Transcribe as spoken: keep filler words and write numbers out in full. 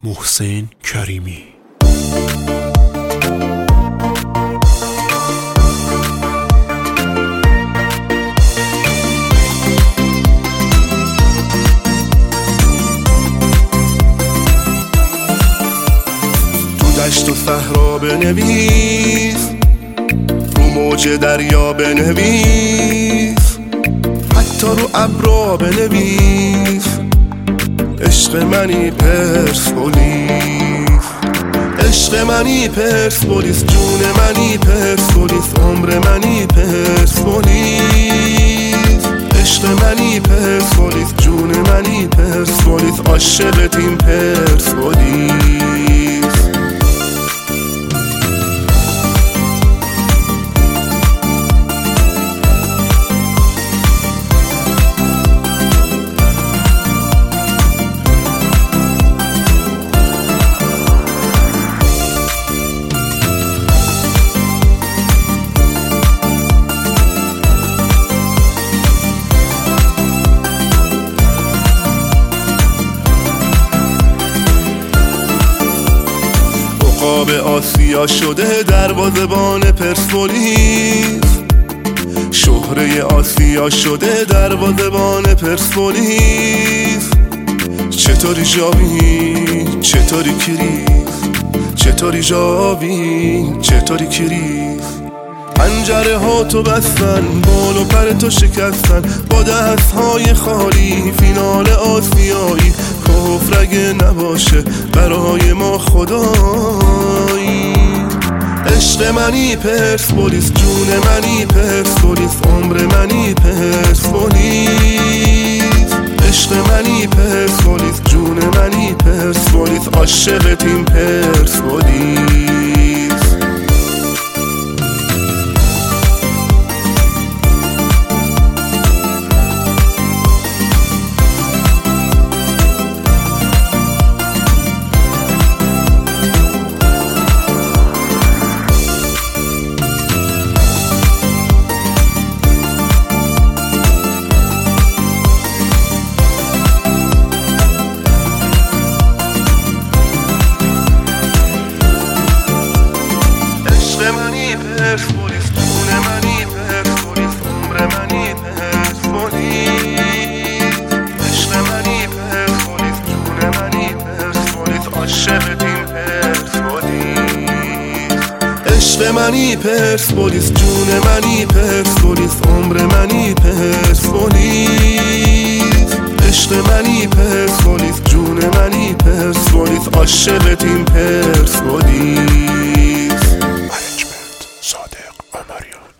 محسن کریمی. تو دشت و صحرا بنویس، رو موج دریا بنویس، حتی رو ابرا بنویس، عشق منی پرسپولیس، عشق منی پرسپولیس، جون منی پرسپولیس، عمر منی پرسپولیس، عشق منی پرسپولیس، جون منی پرسپولیس، عاشق تیم پرسپولیس. عقاب آسیا شده دروازه‌بان پرسپولیس، شهره آسیا شده دروازه‌بان پرسپولیس. چطوری جاوی چطوری کریس، چطوری جاوی چطوری کریس، پنجره ها تو بستن، بال و پر تو شکستن، با دست های خالی فینال آسیایی. کفر اگه نباشه برای ما خدایی، عشق منی پرسپولیس، جون منی پرسپولیس، عمر منی پرسپولیس، عشق منی پرسپولیس، جون منی پرسپولیس، عاشق تیم پرسپولیس. پرسپولیس، جون منی پرسپولیس، عمر منی پرسپولیس، عشق منی پرسپولیس، جون منی پرسپولیس، عاشق تیم پرسپولیس. عشق منی پرسپولیس، جون منی پرسپولیس، عمر منی پرسپولیس، عشق منی پرسپولیس، جون منی پرسپولیس، عاشق تیم پرسپولیس. صادق عمریان.